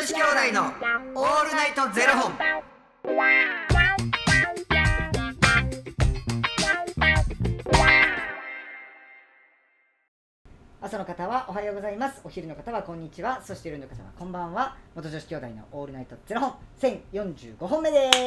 子兄弟のオールナイトゼロ本。 朝の方はおはようございます。お昼の方はこんにちは。そして夜の方はこんばんは。元女子兄弟のオールナイトゼロ本1045本目です。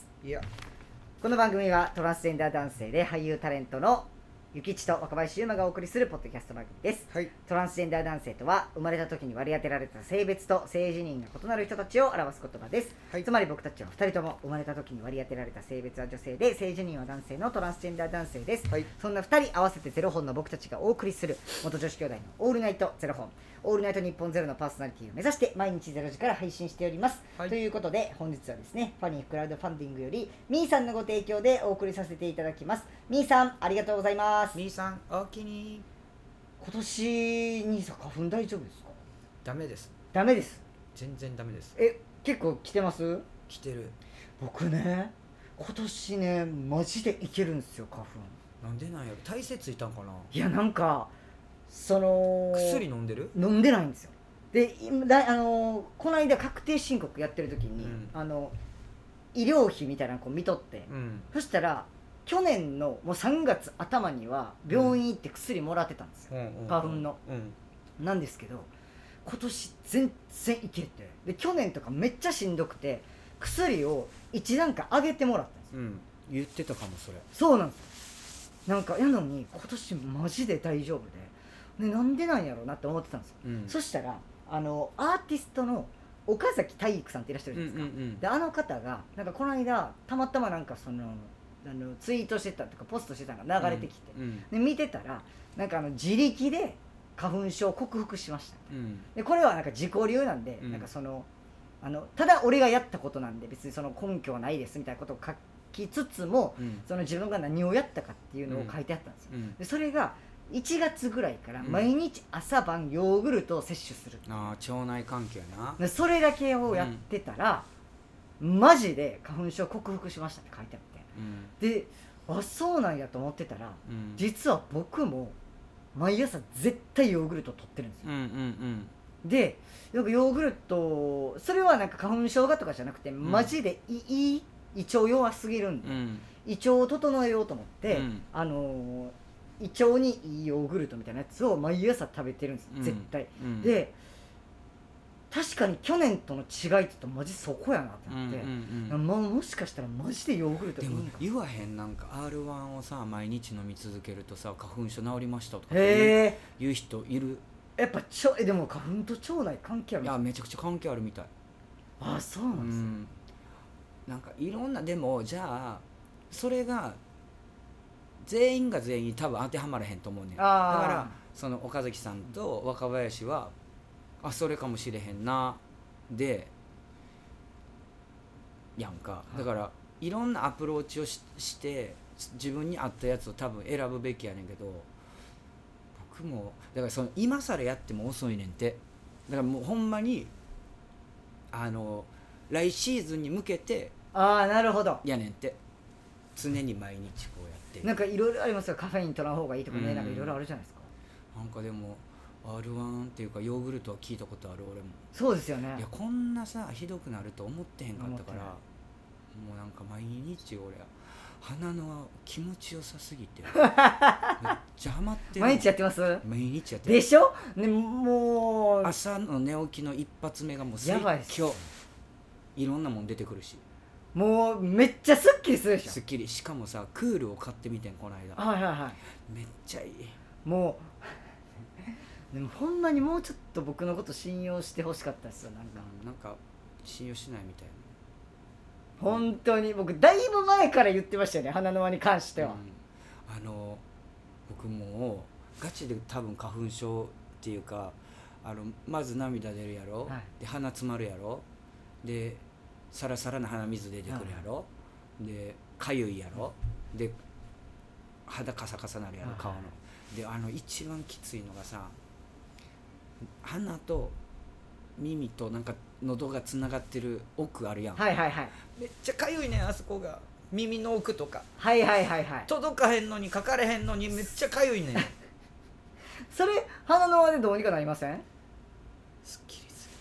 いや、 この番組はトランスジェンダー男性で俳優タレントのゆきちと若林優馬がお送りするポッドキャスト番組です。 はい、 トランスジェンダー男性とは生まれた時に割り当てられた性別と性自認が異なる人たちを表す言葉です。 はい、 つまり僕たちは2人とも生まれた時に割り当てられた性別は女性で性自認は男性のトランスジェンダー男性です。 はい、 そんな2人合わせてゼロ本の僕たちがお送りする元女子兄弟のオールナイトゼロ本、オールナイト日本ゼロのパーソナリティを目指して毎日0時から配信しております。 はい、 ということで本日はですね、ファニークラウドファンディングよりみーさんのご提供でお送りさせていただきます。みーさんありがとうございます。 みーさんおおきに。 今年にさ花粉大丈夫ですか？ ダメです。 ダメです。 全然ダメです。 結構来てます？ 来てる。 僕ね今年ねマジでいけるんですよ花粉。 なんでなんやろ。体勢ついたんかな。 いやなんかその薬飲んでる？ 飲んでないんですよ。でこの間確定申告やってる時に、医療費みたいなのこう見とって、そしたら去年のもう3月頭には病院行って薬もらってたんですよ、花粉の、なんですけど今年全然いけて、で去年とかめっちゃしんどくて薬を1段階上げてもらったんですよ、 言ってたかもそれ。 そうなんですよ。なんかやのに今年マジで大丈夫で、なんでなんやろうなって思ってたんですよ、そしたらアーティストの岡崎体育さんっていらっしゃるじゃないですか、であの方がなんかこの間たまたまなんかそのツイートしてたとかポストしてたのが流れてきて、で見てたらなんか自力で花粉症を克服しました、でこれはなんか自己流なんで、なんかそのただ俺がやったことなんで別にその根拠はないですみたいなことを書きつつも、その自分が何をやったかっていうのを書いてあったんですよ、でそれが1月ぐらいから毎日朝晩ヨーグルトを摂取する、 腸内環境やな。 でそれだけをやってたら、マジで花粉症克服しましたって書いてあって、でそうなんやと思ってたら、実は僕も毎朝絶対ヨーグルトを取ってるんですよ、でなんかヨーグルトそれはなんか花粉症がとかじゃなくて、マジでいい胃腸弱すぎるんで、胃腸を整えようと思って、胃腸にいいヨーグルトみたいなやつを毎朝食べてるんです、絶対、で確かに去年との違いって言うとマジそこやなってなって、もしかしたらマジでヨーグルトいいんか。 でも言わへん、なんか R1 をさ毎日飲み続けるとさ花粉症治りましたとか言う人いる。 やっぱでも花粉と腸内関係ある？ いやめちゃくちゃ関係あるみたい。 そうなんですね、 なんかいろんな、でもじゃあそれが全員が全員多分当てはまらへんと思うねん。だからその岡崎さんと若林はそれかもしれへんなでやんか。だからいろんなアプローチをして自分に合ったやつを多分選ぶべきやねんけど、僕もだからその今更やっても遅いねんて。だからもうほんまに来シーズンに向けてなるほどやねんて。常に毎日こうやってなんかいろいろありますよ。カフェイン取らん方がいいとかね、なんかいろいろあるじゃないですか。なんかでもR1 っていうかヨーグルトは聞いたことある俺も。 そうですよね。 いやこんなさひどくなると思ってへんかったから、もうなんか毎日俺鼻の気持ちよさすぎてめっちゃハマってる。 毎日やってます。 毎日やってるでしょ、ね、もう朝の寝起きの一発目がもう最強。いろんなもん出てくるし、 もうめっちゃスッキリするでしょ。 スッキリ。しかもさクールを買ってみてんこの間。めっちゃいい。 もうでもほんまにもうちょっと僕のこと信用してほしかったですよ。 なんか信用しないみたいな。 本当に僕だいぶ前から言ってましたよね、花の輪に関しては。 僕もガチで多分花粉症っていうか、まず涙出るやろ、で鼻詰まるやろ、でサラサラな鼻水出てくるやろ、でかゆいやろ、で肌カサカサなるやろ、顔の。で一番きついのがさ、鼻と耳となんか喉がつながってる奥あるやん。めっちゃかゆいねん、あそこが。耳の奥とか届かへんのにかかれへんのにめっちゃかゆいねんそれ鼻の輪でどうにかなりません？ すっきりす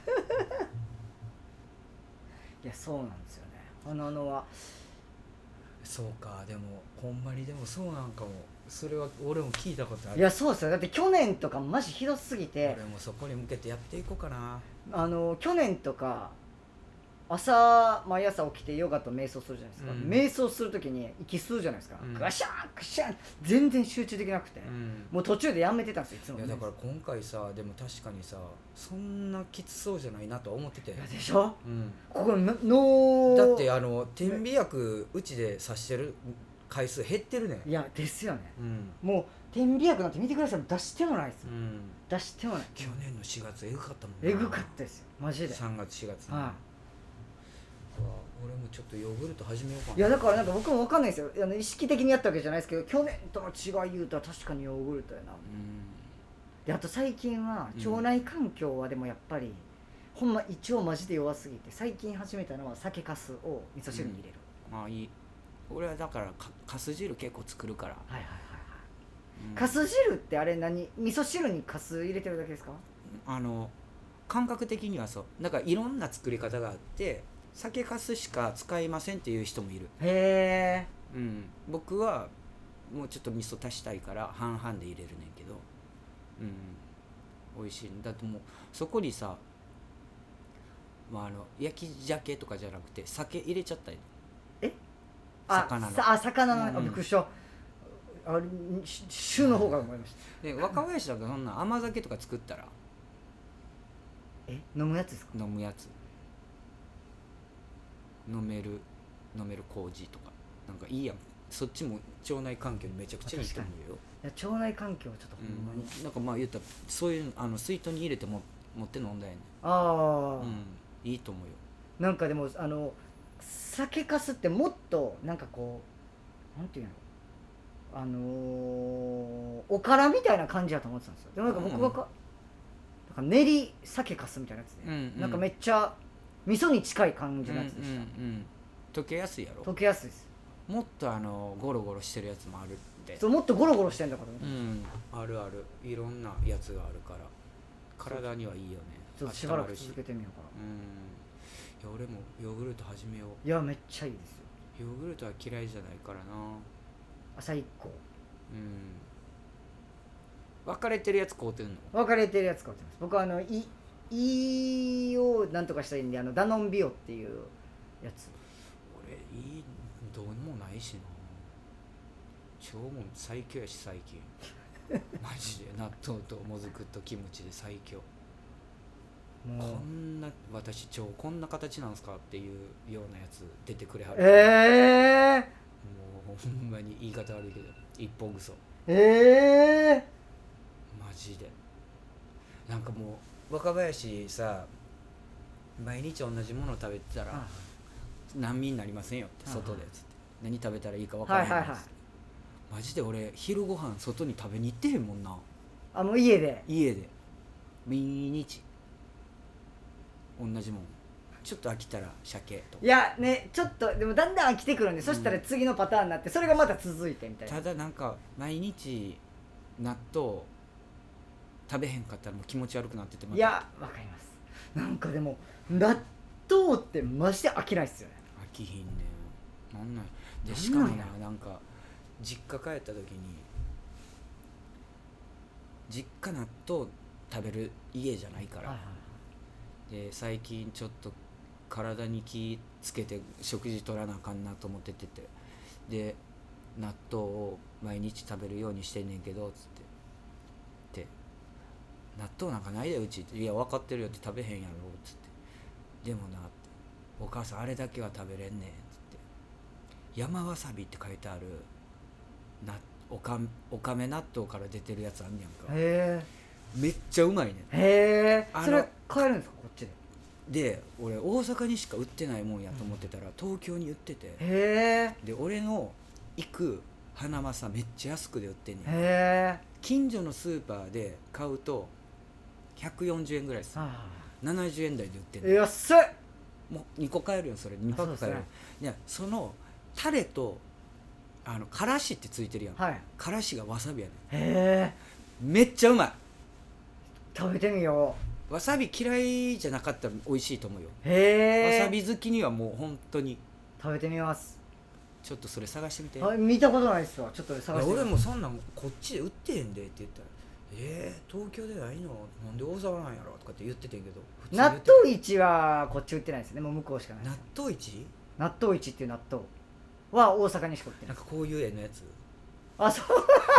いやそうなんですよね。花野はそうか。でもほんまにでもそうなんかも。それは俺も聞いたことある。 いやそうですよ。だって去年とかマジひどすぎて、 俺もそこに向けてやっていこうかな。 去年とか毎朝起きてヨガと瞑想するじゃないですか、瞑想するときに息吸うじゃないですか、ガシャンガシャン全然集中できなくて、もう途中でやめてたんですよいつも。 いやだから今回さ、でも確かにさそんなきつそうじゃないなとは思ってて。 いやでしょ、ここだって点鼻薬うちで刺してる回数減ってるね。 いやですよね、もう点鼻薬なんて見てください、出してもないですよ、出してもない。 去年の4月エグかったもんね、エグかったですよマジで。 3月4月ね、俺もちょっとヨーグルト始めようかな。 いやだからなんか僕も分かんないですよ、意識的にやったわけじゃないですけど、去年との違い言うたら確かにヨーグルトやな、であと最近は腸内環境はでもやっぱり、ほんま胃腸マジで弱すぎて、最近始めたのは酒粕を味噌汁に入れる、 ああいい。俺はだからかす汁結構作るから。 はいはいはいはい、かす汁ってあれ味噌汁にかす入れてるだけですか？ 感覚的にはそう。なんかいろんな作り方があって、酒粕しか使いませんっていう人もいる。 へえ。 僕はもうちょっと味噌足したいから半々で入れるねんけど、美味しいんだと。もうそこにさ、焼き鮭とかじゃなくて酒入れちゃったり。 魚のびっくりした。酒の方が思いました。 で若林だとそんな甘酒とか作ったら飲むやつですか？ 飲むやつ、飲める麹とかなんかいいやん。そっちも腸内環境にめちゃくちゃいいと思うよ。 いや腸内環境はちょっとほんまに、 なんかまあ言ったらそういう水筒に入れて持って飲んだよね。いいと思うよ。 なんかでも酒粕ってもっとなんかこうなんていうの、おからみたいな感じだと思ってたんですよ。でもなんか僕がなんか練り酒粕みたいなやつで、なんかめっちゃ味噌に近い感じのやつでした。 溶けやすいやろ。 溶けやすいです。 もっとゴロゴロしてるやつもあるって。 そう、もっとゴロゴロしてんだから、 あるある。いろんなやつがあるから体にはいいよね。 ちょっとしばらく続けてみようかな。 いや俺もヨーグルト始めよう。 いやめっちゃいいですよ。 ヨーグルトは嫌いじゃないからな。 朝1個。 分かれてるやつ買うてんの？ 分かれてるやつ買うてます。僕は胃をなんとかしたいんでダノンビオっていうやつ。 俺胃どうもないしな。腸も最強やし最近マジで納豆ともずくとキムチで最強。こんな私腸こんな形なんすかっていうようなやつ出てくれはる。もうほんまに言い方悪いけど一本ぐそ。マジでなんかもう若林さ、毎日同じものを食べてたら難民になりませんよって外でつって、何食べたらいいか分からないんです。マジで俺昼ご飯外に食べに行ってへんもんな。 もう家で毎日同じもん。ちょっと飽きたら鮭とか。 いやね、ちょっとでもだんだん飽きてくるんで、そしたら次のパターンになってそれがまた続いてみたいな。 ただなんか毎日納豆食べへんかったらもう気持ち悪くなってて。 いやわかります。なんかでも納豆ってマジで飽きないっすよね。 飽きひんねん。なんなんでしかもなんか実家帰った時に実家納豆食べる家じゃないから、で最近ちょっと体に気つけて食事取らなあかんなと思ってて、で納豆を毎日食べるようにしてんねんけどつって納豆なんかないでうちって。いや分かってるよって食べへんやろつって。でもなってお母さんあれだけは食べれんねんつって。山わさびって書いてあるおかめ納豆から出てるやつあんねやんか。めっちゃうまいねん。 それ買えるんですかこっちで？ で俺大阪にしか売ってないもんやと思ってたら、東京に売ってて、で俺の行く花正めっちゃ安くで売ってんねん。近所のスーパーで買うと140円ぐらいです。70円台で売ってんねん。 安い。 もう2個買えるよそれ。2パック買える。いやそのタレとからしってついてるやん、からしがわさびやねん。めっちゃうまい。 食べてみよわさび嫌いじゃなかったら美味しいと思うよ。 へえ。 わさび好きにはもう本当に食べてみます。 ちょっとそれ探してみて。 見たことないですわ。ちょっと探してみます。 俺もそんなんこっちで売ってへんでって言ったら東京でないのなんで大沢なんやろとかって言っててんけど、 納豆市はこっち売ってないですね。もう向こうしかないです。 納豆市納豆市っていう納豆は大阪にしか売ってない。 なんかこういう絵のやつ。 あ、そう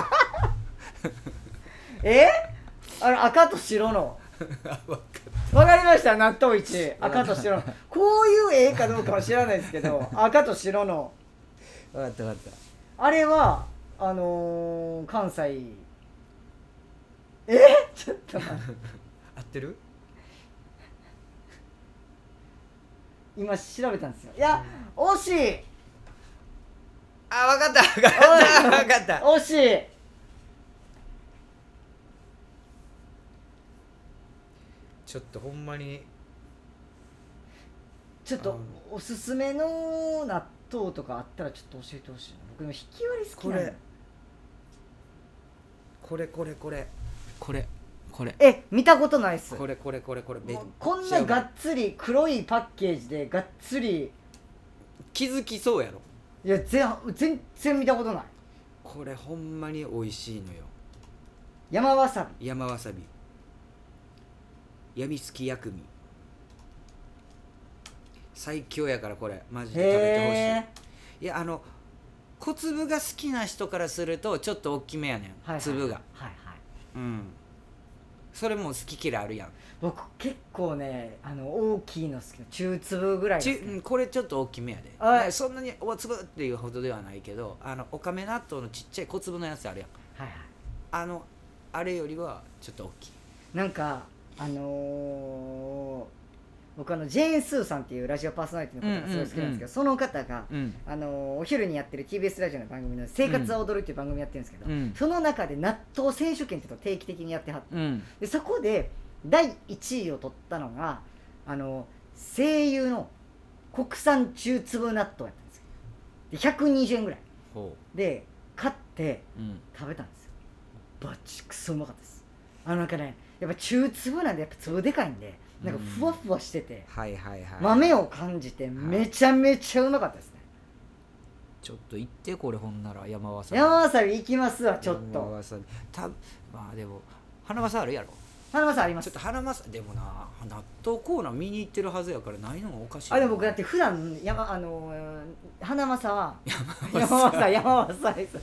赤と白のわかりました。納豆市赤と白のこういう絵かどうかは知らないですけど赤と白の分かった分かった。 あれは関西ちょっと待って合ってる？ 今調べたんですよ。いや、惜しい。 あ、分かった分かった分かった惜しい。 ちょっとほんまにちょっとおすすめの納豆とかあったらちょっと教えてほしいな。僕も引き割り好きなの。これ見たことないっす。 これこんながっつり黒いパッケージでがっつり気づきそうやろ。 いや全然見たことない。 これほんまに美味しいのよ。 山わさびやみつき薬味最強やから、これマジで食べてほしい。いや小粒が好きな人からするとちょっと大きめやねん、粒が。それも好き嫌いあるやん。 僕結構ね大きいの好きな中粒ぐらいがこれちょっと大きめやで。そんなに大粒っていうほどではないけど、おかめ納豆のちっちゃい小粒のやつあるやん。あれよりはちょっと大きい。 なんか僕ジェーン・スーさんっていうラジオパーソナリティの方がすごい好きなんですけど、その方が、お昼にやってる TBS ラジオの番組の「生活は踊る」っていう番組やってるんですけど、その中で納豆選手権っていうのを定期的にやってはって、でそこで第1位を取ったのが声優の国産中粒納豆やったんですよ。で120円ぐらいで買って食べたんですよ。バチクソうまかったです。なんかね、やっぱ中粒なんでやっぱ粒でかいんで、なんかふわふわしてて、豆を感じてめちゃめちゃうまかったですね。 ちょっと行ってこれ、ほんなら山わさび行きますわ。ちょっとまあでも花正あるやろ。 花正あります。 ちょっと花正でもな、納豆コーナー見に行ってるはずやからないのがおかしい。 でも僕だって普段花正は山正です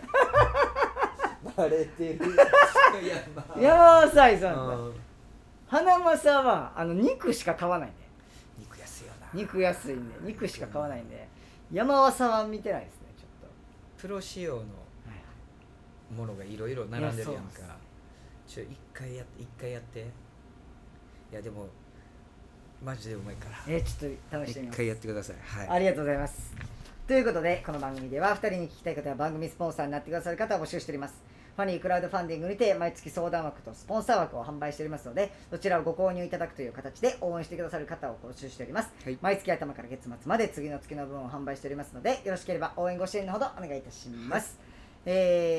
バレてる山正さん。花正は肉しか買わないんで。 肉安いよな。 肉安いんで肉しか買わないんで、山正は見てないですね。ちょっとプロ仕様のものがいろいろ並んでるやんか。一回やって。いやでもマジでうまいから。 ちょっと試してみます。 一回やってください。 ありがとうございます。ということでこの番組では2人に聞きたい方や番組スポンサーになってくださる方を募集しております。ファニークラウドファンディングにて毎月相談枠とスポンサー枠を販売しておりますので、そちらをご購入いただくという形で応援してくださる方を募集しております。毎月頭から月末まで次の月の分を販売しておりますので、よろしければ応援ご支援のほどお願いいたします。元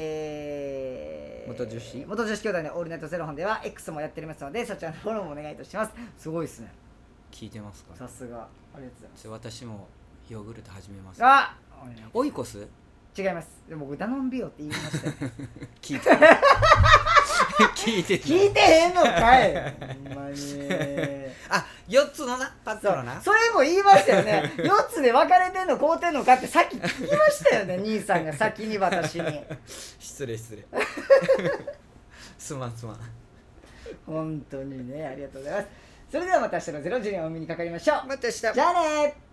女子兄弟のオールナイトゼロ本では X もやっておりますので、そちらのフォローもお願いいたします。すごいですね。 聞いてますか？ さすが。ありがとうございます。 私もヨーグルト始めます。 オイコス？ 違います。でも僕ダノンビオって言いましたよね。 聞いてへんのかい。ほんまに。 4つのなパッドのな。 それも言いましたよね。4つで分かれてんの買うてんのかってさっき聞きましたよね。兄さんが先に私に。 失礼。すまん。 本当にね、ありがとうございます。それではまた明日の0時にお目にかかりましょう。 また明日。 じゃあねー。